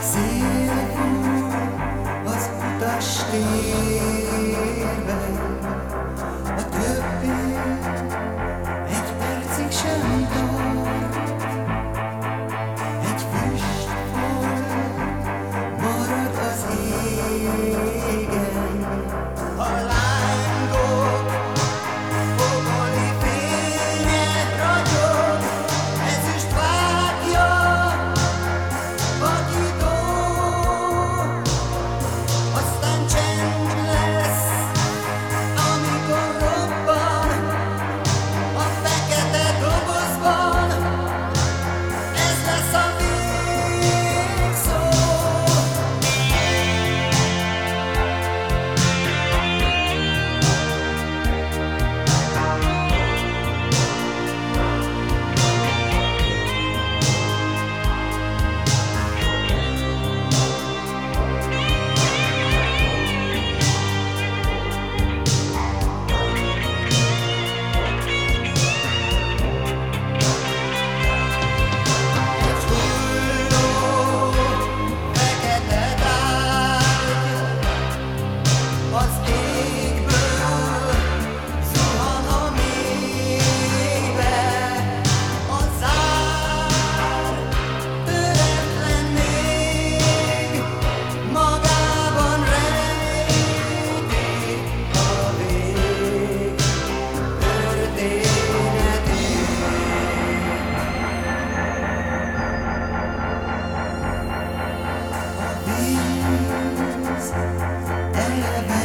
Szél fúj az utastérben, a többi egy percig sem tart. Egy füstfolt marad az égen, a lángok fogoli fénye ragyog, ezüst vágja vagyító. Aztán csend lesz, amikor robban a fekete dobozban. Ez lesz a végszó. Egy hulló fekete tárgy az égből zuhan a mélybe, a zár töretlen még, magában rejti a vég történetét. A víz eleve